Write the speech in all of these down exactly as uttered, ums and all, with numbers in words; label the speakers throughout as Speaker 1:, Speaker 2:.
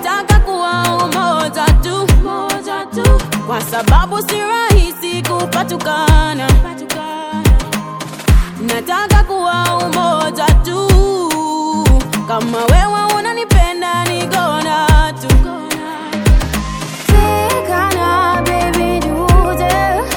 Speaker 1: nataka kuwa umoja tu, umoja tu, kwa sababu si rahisi kupatukana. Nataka kuwa umoja tu, kama wewe unanipenda ni gonna tu. Tekana baby dude,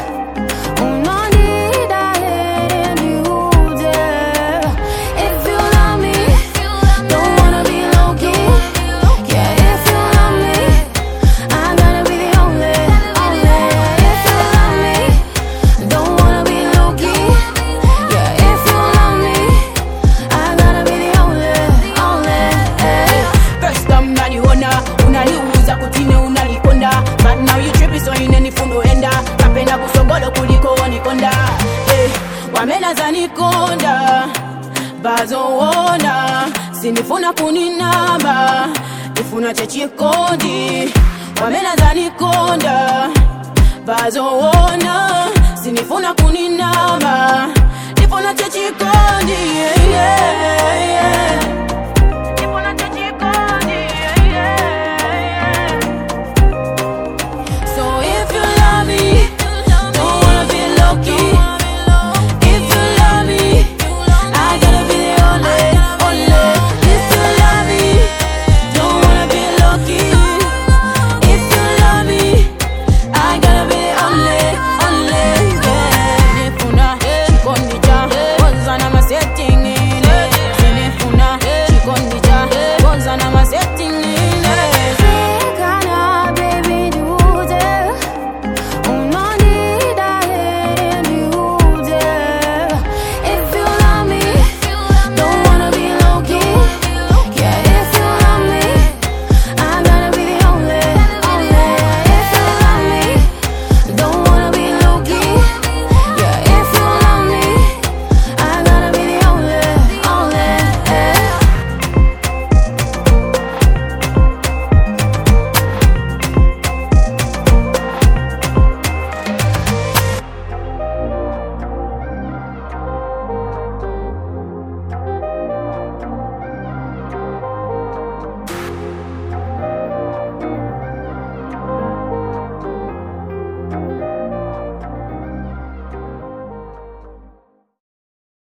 Speaker 1: unanida heri dude. If you love me, don't wanna be low-key. Yeah, if you love me, I gotta be the only, only. If you love me, don't wanna be low-key. Yeah, if you love me, I gotta be the only, only. First time nani ona, unaliuza kutine unalikonda. But now you trippy so inenifundo enda. Kapenda kusogolo kuliko wanikonda. Eh, wamena za nikonda, bazo ona. Sinifuna kuninamba, nifuna chechi kondi. Wamena za nikonda, bazo ona. Sinifuna kuninamba, nifuna chechi kondi. Yeah, yeah, yeah.